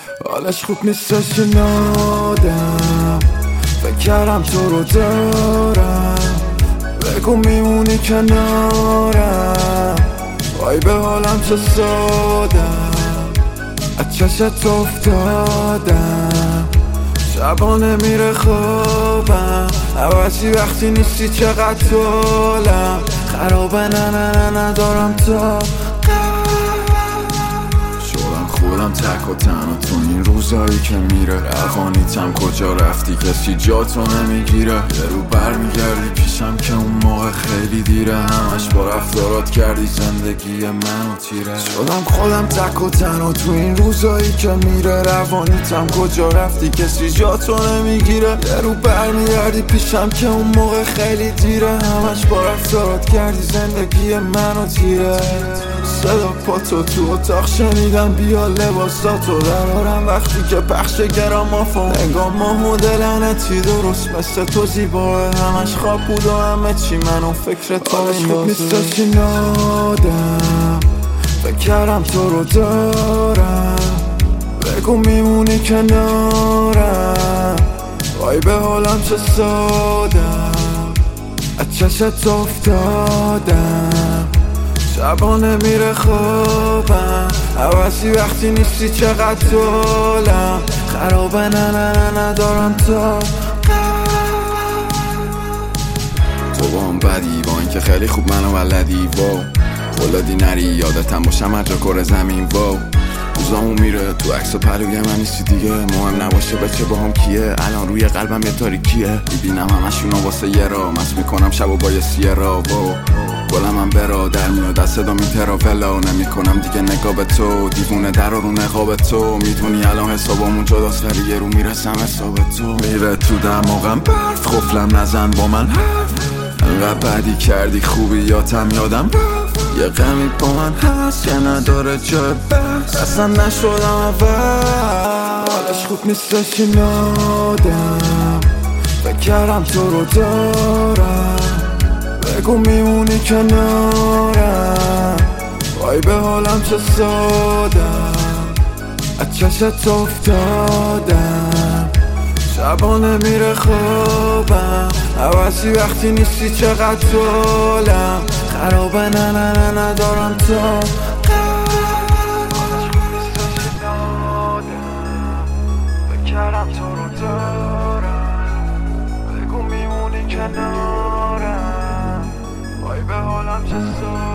حالش خوب نیستش این آدم، فکر کردم تو رو دارم، بگو میمونی کنارم، وای به حالم چه سادم، از چشت افتادم، شبانه میره خوابم، عوضی وقتی نیستی چقدر طولم، خرابه نه ندارم تا خودم تک و تنها تو این روزایی که میره، روانیتم کجا رفتی کسی جاتو نمیگیره، یه رو برمیگردی پیشم که اون موقع خیلی دیره، همش با رفتارات کردی زندگی منو تیره، شدم خودم تک و تنها تو این روزایی که میره، روانیتم کجا رفتی کسی جاتو نمیگیره، یه رو برمیگردی پیشم که اون موقع خیلی دیره، همش با رفتارات کردی زندگی منو تیره، صدا پاتو تو اتاق شنیدم بیا لباساتو درارم، وقتی که پخش گرامافون نگاه ماه و دلنتی درست مثل تو زیباه، همش خواب بود و همه چی منو فکر تو این خوب نیستش این آدم، فکر کردم تو رو دارم، بگو میمونی کنارم، وای به حالم چه سادم، از چشت افتادم، شبانه میره خوابم، عوضی وقتی نیستی چقدر طولم، خرابه نه ندارم تا تو با هم بدی، با اینکه خیلی خوب منو بلدی، واو قولادی نری یادتم باشم هر جا کره زمین، واو روزامون میره تو عکس و پلوی من نیستی دیگه، مهم نباشه بچه با هم کیه، الان روی قلبم یه تاریکیه، میبینم همشونو واسه یه را مست میکنم شب و با یه سیرا، واو گلم هم برا در میاد از صدا میترا فلا، نمی کنم دیگه نگاه به تو، دیوونه در رو نقاب تو، میدونی الان حسابمون جداست ولی یه رو میرسم حساب تو، میره تو دماغم برف خفلم نزن با من حرف، انقدر بدی کردی خوبیاتم یادم رفت، یه غمی با من هست که نداره جای بحث، اصلا نشدم اول، حالش خوب نیستش این آدم، فکر کردم تو رو دارم، بگو میمونی کنارم، وای به حالم چه سادم، از چشت افتادم، شبانه میره خوابم، عوضی وقتی نیستی چقدر طولم، خرابه نه ندارم تا فکر کردم تو رو دارم، بگو میمونی کنارم، وای به حالم چه سادم.